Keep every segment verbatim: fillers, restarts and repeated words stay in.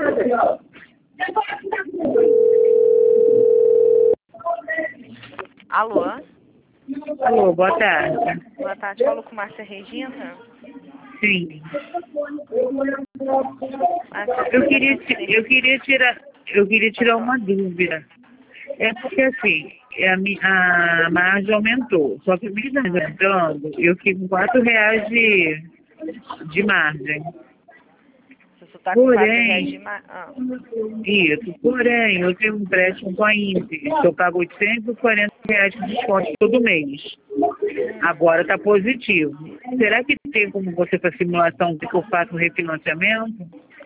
Alô? Alô, boa tarde. Boa tarde, falo com Márcia Regina. Sim. Márcia, Eu queria, ti- eu queria tirar, eu queria tirar uma dúvida. É porque assim, a, mi- a margem aumentou, só que mesmo aumentando, eu fiquei com quatro reais de, de margem. Você está com quatro reais Porém, de mar... ah. isso, porém, eu tenho um empréstimo com a Inter, que eu pago oitocentos e quarenta reais de desconto todo mês. Agora está positivo. Será que tem como você fazer simulação de que eu faço um refinanciamento?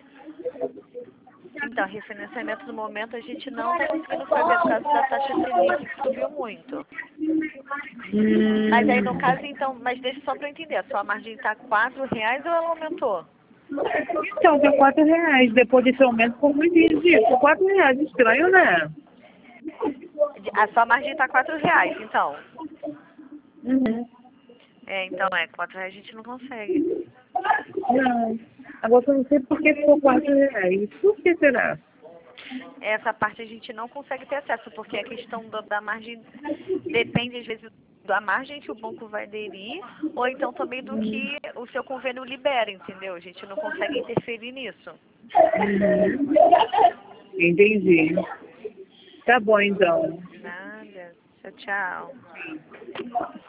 Então, refinanciamento no momento a gente não está conseguindo fazer por causa da taxa Selic que subiu muito. Hum, Mas aí no caso, então, mas deixa só para eu entender, a sua margem está quatro reais ou ela aumentou? Então, tem quatro reais. Depois desse aumento, como me diz isso? Quatro reais, estranho, né? A sua margem está quatro reais, então. Uhum. É, então é, quatro reais a gente não consegue. Não. Agora eu não sei por que ficou quatro reais. Por que será? Essa parte a gente não consegue ter acesso, porque a questão do- da margem depende, às vezes, da margem que o banco vai aderir, ou então também do que o seu convênio libera, entendeu? A gente não consegue interferir nisso. Uhum. Entendi. Tá bom, então. Nada. Tchau, tchau.